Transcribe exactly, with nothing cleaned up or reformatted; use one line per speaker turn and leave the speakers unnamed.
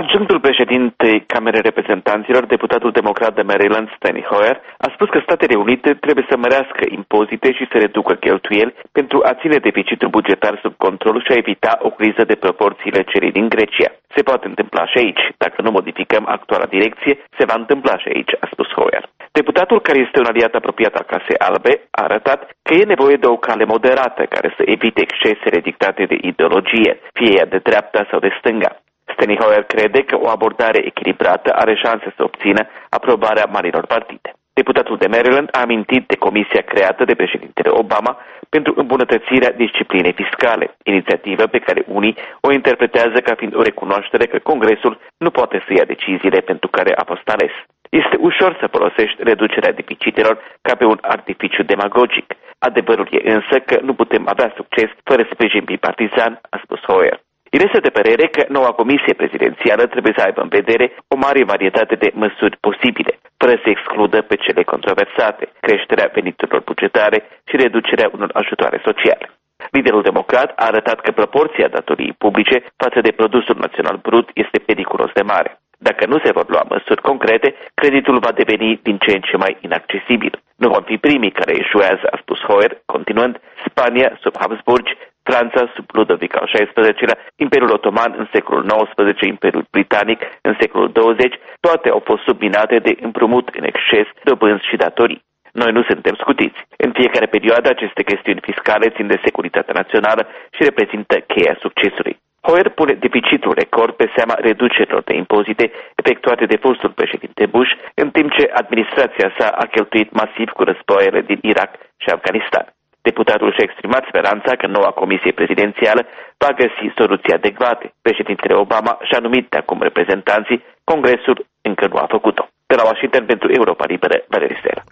Adjunctul președintei Camerei Reprezentanților, deputatul democrat de Maryland, Steny Hoyer, a spus că Statele Unite trebuie să mărească impozite și să reducă cheltuieli pentru a ține deficitul bugetar sub control și a evita o criză de proporțiile celei din Grecia. Se poate întâmpla și aici. Dacă nu modificăm actuala direcție, se va întâmpla și aici, a spus Hoyer. Deputatul, care este un aliat apropiat al Casei Albe, a arătat că e nevoie de o cale moderată care să evite excesele dictate de ideologie, fie ea de dreapta sau de stânga. Steny Hoyer crede că o abordare echilibrată are șanse să obțină aprobarea marilor partide. Deputatul de Maryland a amintit de comisia creată de președintele Obama pentru îmbunătățirea disciplinei fiscale, inițiativă pe care unii o interpretează ca fiind o recunoaștere că Congresul nu poate să ia deciziile pentru care a fost ales. Este ușor să folosești reducerea deficitelor ca pe un artificiu demagogic. Adevărul e însă că nu putem avea succes fără sprijin bipartizan, a spus Hoyer. El este de părere că noua comisie prezidențială trebuie să aibă în vedere o mare varietate de măsuri posibile, fără să excludă pe cele controversate, creșterea veniturilor bugetare și reducerea unor ajutoare sociale. Liderul democrat a arătat că proporția datoriei publice față de produsul național brut este periculos de mare. Dacă nu se vor lua măsuri concrete, creditul va deveni din ce în ce mai inaccesibil. Nu vom fi primii care eșuează, a spus Hoyer, continuând: Spania sub Habsburgi, Franța sub Ludovic al șaisprezecelea-lea, Imperiul Otoman în secolul nouăsprezece, Imperiul Britanic în secolul douăzeci, toate au fost subminate de împrumut în exces, dobânzi și datorii. Noi nu suntem scutiți. În fiecare perioadă, aceste chestiuni fiscale țin de securitatea națională și reprezintă cheia succesului. Hoyer pune deficitul record pe seama reducerilor de impozite efectuate de fostul președinte Bush, în timp ce administrația sa a cheltuit masiv cu războaiele din Irak și Afganistan. Deputatul și-a exprimat speranța că noua comisie prezidențială va găsi soluții adecvate. Președintele Obama și-a numit de acum reprezentanții, Congresul încă nu a făcut-o. De la Washington pentru Europa Liberă, Valerie Sera.